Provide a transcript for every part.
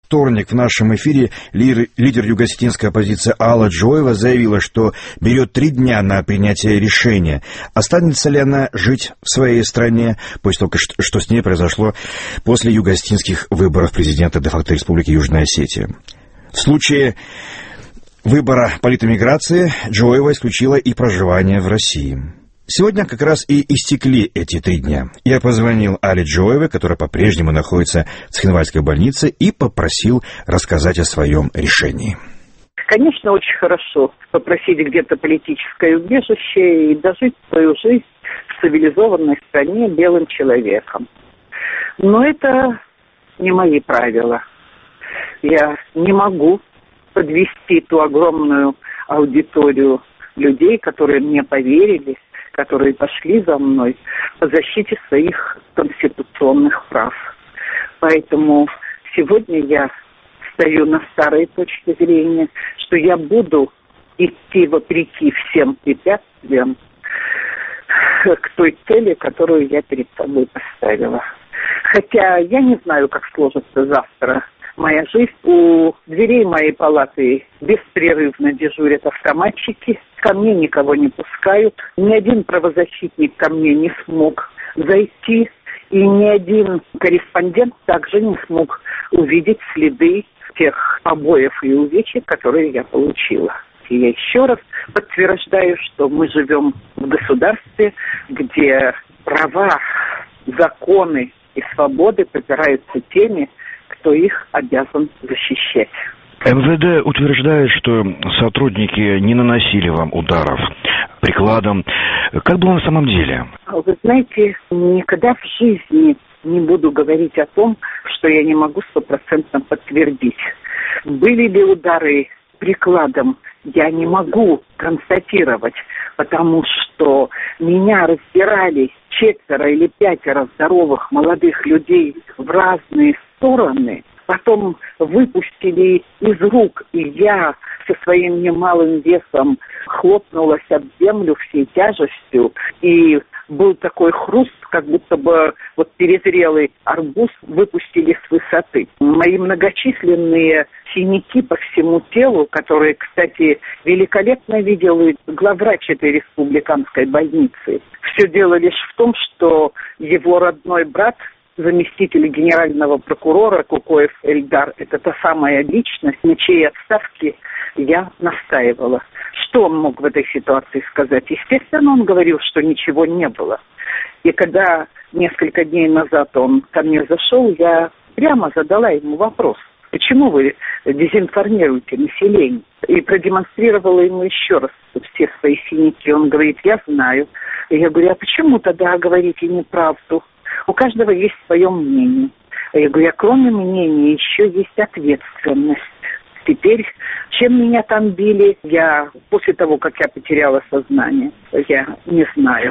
вторник в нашем эфире лидер юго-осетинской оппозиции Алла Джоева заявила, что берет 3 дня на принятие решения. Останется ли она жить в своей стране после того, что с ней произошло после юго-осетинских выборов президента де-факто Республики Южная Осетия? В случае выбора политэмиграции Джоева исключила и проживание в России. Сегодня как раз и истекли эти 3 дня. Я позвонил Алле Джоевой, которая по-прежнему находится в Цхинвальской больнице, и попросил рассказать о своем решении. Конечно, очень хорошо попросить где-то политическое убежище и дожить свою жизнь в цивилизованной стране белым человеком. Но это не мои правила. Я не могу подвести ту огромную аудиторию людей, которые мне поверили, которые пошли за мной по защите своих конституционных прав. Поэтому сегодня я стою на старой точке зрения, что я буду идти вопреки всем препятствиям к той цели, которую я перед собой поставила. Хотя я не знаю, как сложится завтра моя жизнь. У дверей моей палаты беспрерывно дежурят автоматчики. Ко мне никого не пускают. Ни один правозащитник ко мне не смог зайти. И ни один корреспондент также не смог увидеть следы тех побоев и увечий, которые я получила. И я еще раз подтверждаю, что мы живем в государстве, где права, законы и свободы попираются теми, кто их обязан защищать. МВД утверждает, что сотрудники не наносили вам ударов прикладом. Как было на самом деле? Вы знаете, никогда в жизни не буду говорить о том, что я не могу 100% подтвердить. Были ли удары прикладом, я не могу констатировать, потому что меня раздирали 4 или 5 здоровых молодых людей в разные стороны, потом выпустили из рук, и я со своим немалым весом хлопнулась об землю всей тяжестью, и был такой хруст, как будто бы вот перезрелый арбуз выпустили с высоты. Мои многочисленные синяки по всему телу, которые, кстати, великолепно видел и главврач этой республиканской больницы. Все дело лишь в том, что его родной брат, заместитель генерального прокурора Кукоев Эльдар, это та самая личность, на чьей отставке я настаивала. Что он мог в этой ситуации сказать? Естественно, он говорил, что ничего не было. И когда несколько дней назад он ко мне зашел, я прямо задала ему вопрос: почему вы дезинформируете население? И продемонстрировала ему еще раз все свои синяки. Он говорит: я знаю. И я говорю: а почему тогда говорите неправду? У каждого есть свое мнение. Я говорю: а кроме мнения еще есть ответственность. Теперь, чем меня там били, я после того, как я потеряла сознание, я не знаю.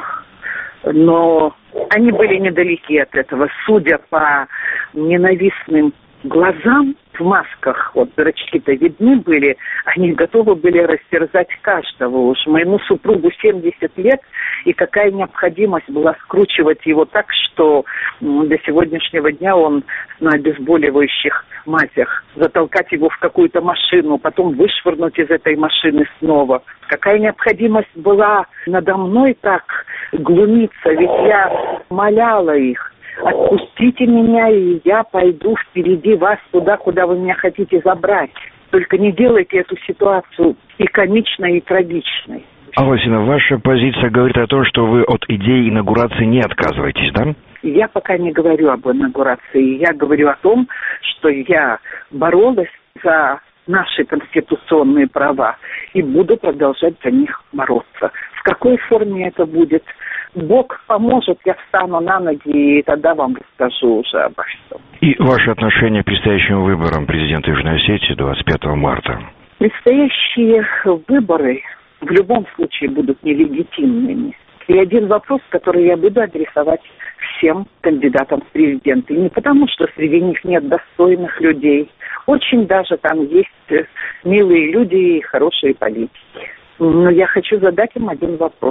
Но они были недалеки от этого. Судя по ненавистным глазам в масках, вот зрачки-то видны были, они готовы были растерзать каждого. Уж моему супругу 70 лет, и какая необходимость была скручивать его так, что до сегодняшнего дня он на обезболивающих мазях, затолкать его в какую-то машину, потом вышвырнуть из этой машины снова. Какая необходимость была надо мной так глумиться, ведь я моляла их: отпустите меня, и я пойду впереди вас туда, куда вы меня хотите забрать. Только не делайте эту ситуацию и комичной, и трагичной. Алла Васильевна, ваша позиция говорит о том, что вы от идеи инаугурации не отказываетесь, да? Я пока не говорю об инаугурации. Я говорю о том, что я боролась за наши конституционные права и буду продолжать за них бороться. В какой форме это будет? Бог поможет, я встану на ноги и тогда вам расскажу уже обо всем. И ваши отношения к предстоящим выборам президента Южной Осетии 25 марта? Предстоящие выборы в любом случае будут нелегитимными. И один вопрос, который я буду адресовать всем кандидатам в президенты. И не потому, что среди них нет достойных людей. Очень даже там есть милые люди и хорошие политики. Но я хочу задать им один вопрос.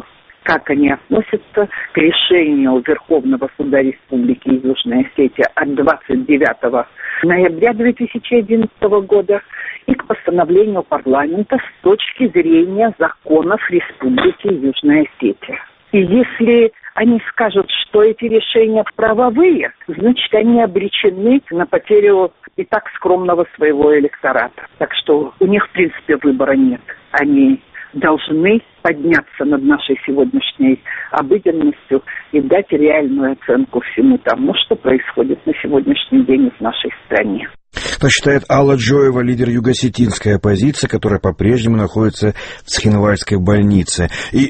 как они относятся к решению Верховного суда Республики Южная Осетия от 29 ноября 2011 года и к постановлению парламента с точки зрения законов Республики Южная Осетия. И если они скажут, что эти решения правовые, значит, они обречены на потерю и так скромного своего электората. Так что у них, в принципе, выбора нет. Они должны подняться над нашей сегодняшней обыденностью и дать реальную оценку всему тому, что происходит на сегодняшний день в нашей стране. Так считает Алла Джоева, лидер юго-осетинской оппозиции, которая по-прежнему находится в Цхинвальской больнице. И